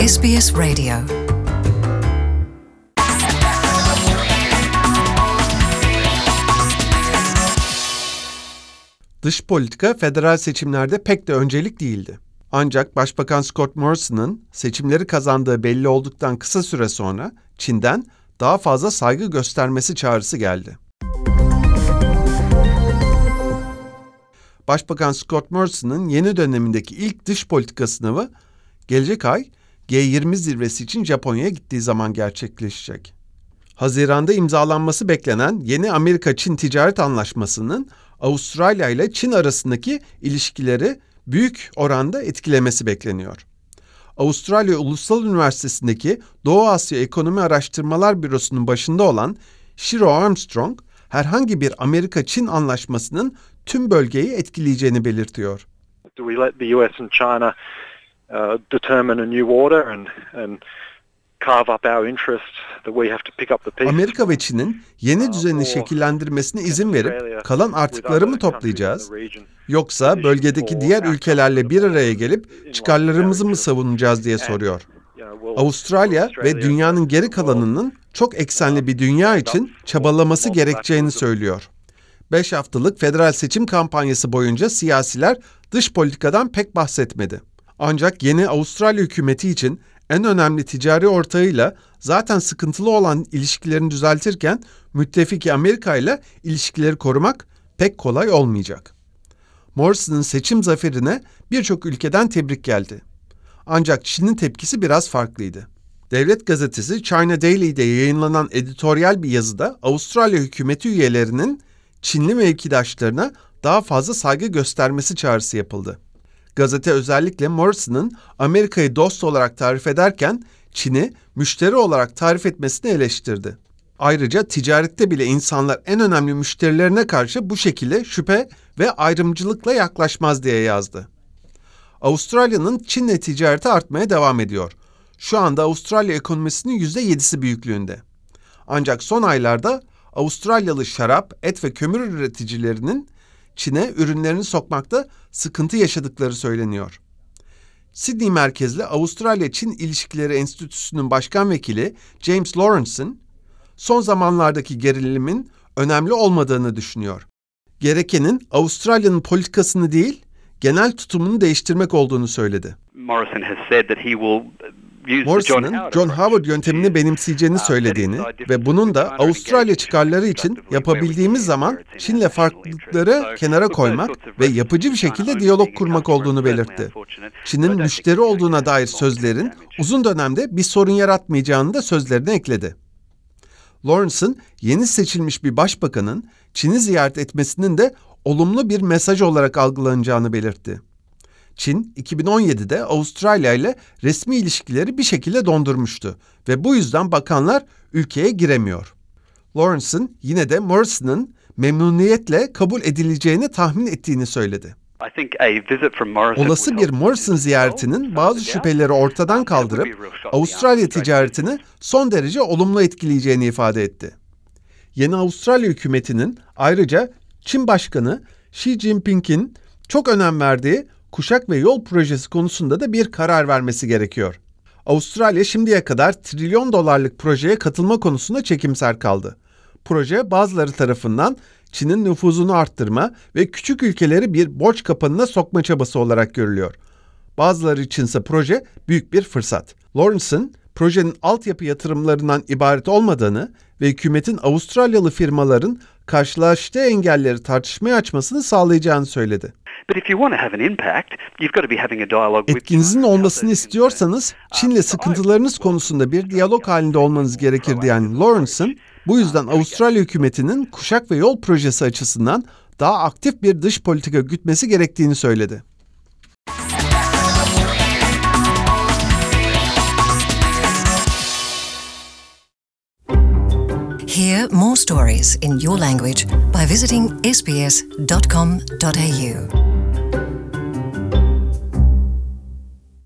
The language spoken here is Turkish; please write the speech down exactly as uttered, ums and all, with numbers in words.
S B S Radio. Dış politika federal seçimlerde pek de öncelik değildi. Ancak Başbakan Scott Morrison'ın seçimleri kazandığı belli olduktan kısa süre sonra Çin'den daha fazla saygı göstermesi çağrısı geldi. Başbakan Scott Morrison'ın yeni dönemindeki ilk dış politika sınavı gelecek ay G yirmi zirvesi için Japonya'ya gittiği zaman gerçekleşecek. Haziran'da imzalanması beklenen yeni Amerika-Çin ticaret anlaşmasının Avustralya ile Çin arasındaki ilişkileri büyük oranda etkilemesi bekleniyor. Avustralya Ulusal Üniversitesi'ndeki Doğu Asya Ekonomi Araştırmalar Bürosu'nun başında olan Shiro Armstrong, herhangi bir Amerika-Çin anlaşmasının tüm bölgeyi etkileyeceğini belirtiyor. Do we let the U S and China uh, determine a new order and and carve up our interests that we have to pick up the pieces? Amerika ve Çin'in yeni düzeni şekillendirmesine izin verip kalan artıkları mı toplayacağız? Yoksa bölgedeki diğer ülkelerle bir araya gelip çıkarlarımızı mı savunacağız diye soruyor. Avustralya ve dünyanın geri kalanının çok eksenli bir dünya için çabalaması gerekeceğini söylüyor. Beş haftalık federal seçim kampanyası boyunca siyasiler dış politikadan pek bahsetmedi. Ancak yeni Avustralya hükümeti için en önemli ticari ortağıyla zaten sıkıntılı olan ilişkilerini düzeltirken müttefiki Amerika ile ilişkileri korumak pek kolay olmayacak. Morrison'ın seçim zaferine birçok ülkeden tebrik geldi. Ancak Çin'in tepkisi biraz farklıydı. Devlet gazetesi China Daily'de yayınlanan editoryal bir yazıda Avustralya hükümeti üyelerinin Çinli mevkidaşlarına daha fazla saygı göstermesi çağrısı yapıldı. Gazete özellikle Morrison'ın Amerika'yı dost olarak tarif ederken Çin'i müşteri olarak tarif etmesini eleştirdi. Ayrıca ticarette bile insanlar en önemli müşterilerine karşı bu şekilde şüphe ve ayrımcılıkla yaklaşmaz diye yazdı. Avustralya'nın Çin'le ticareti artmaya devam ediyor. Şu anda Avustralya ekonomisinin yüzde yedisi büyüklüğünde. Ancak son aylarda Avustralyalı şarap, et ve kömür üreticilerinin Çin'e ürünlerini sokmakta sıkıntı yaşadıkları söyleniyor. Sydney merkezli Avustralya-Çin İlişkileri Enstitüsü'nün başkan vekili James Lawrence'ın son zamanlardaki gerilimin önemli olmadığını düşünüyor. Gerekenin Avustralya'nın politikasını değil, genel tutumunu değiştirmek olduğunu söyledi. Morrison has said that he will Morrison'ın John Howard yöntemini benimseyeceğini söylediğini ve bunun da Avustralya çıkarları için yapabildiğimiz zaman Çin'le farklılıkları kenara koymak ve yapıcı bir şekilde diyalog kurmak olduğunu belirtti. Çin'in müşteri olduğuna dair sözlerin uzun dönemde bir sorun yaratmayacağını da sözlerine ekledi. Lawrence'ın yeni seçilmiş bir başbakanın Çin'i ziyaret etmesinin de olumlu bir mesaj olarak algılanacağını belirtti. Çin, iki bin on yedide Avustralya ile resmi ilişkileri bir şekilde dondurmuştu ve bu yüzden bakanlar ülkeye giremiyor. Lawrence'ın yine de Morrison'ın memnuniyetle kabul edileceğini tahmin ettiğini söyledi. Olası bir Morrison ziyaretinin bazı şüpheleri ortadan kaldırıp Avustralya ticaretini son derece olumlu etkileyeceğini ifade etti. Yeni Avustralya hükümetinin ayrıca Çin Başkanı Xi Jinping'in çok önem verdiği kuşak ve yol projesi konusunda da bir karar vermesi gerekiyor. Avustralya şimdiye kadar trilyon dolarlık projeye katılma konusunda çekimser kaldı. Proje bazıları tarafından Çin'in nüfuzunu arttırma ve küçük ülkeleri bir borç kapanına sokma çabası olarak görülüyor. Bazıları içinse proje büyük bir fırsat. Lawrence'ın projenin altyapı yatırımlarından ibaret olmadığını ve hükümetin Avustralyalı firmaların karşılaştığı engelleri tartışmaya açmasını sağlayacağını söyledi. Etkinizin olmasını istiyorsanız Çin'le sıkıntılarınız konusunda bir diyalog halinde olmanız gerekir diyen Lawrence'ın bu yüzden Avustralya hükümetinin kuşak ve yol projesi açısından daha aktif bir dış politika gütmesi gerektiğini söyledi. Hear more stories in your language by visiting s b s dot com dot a u.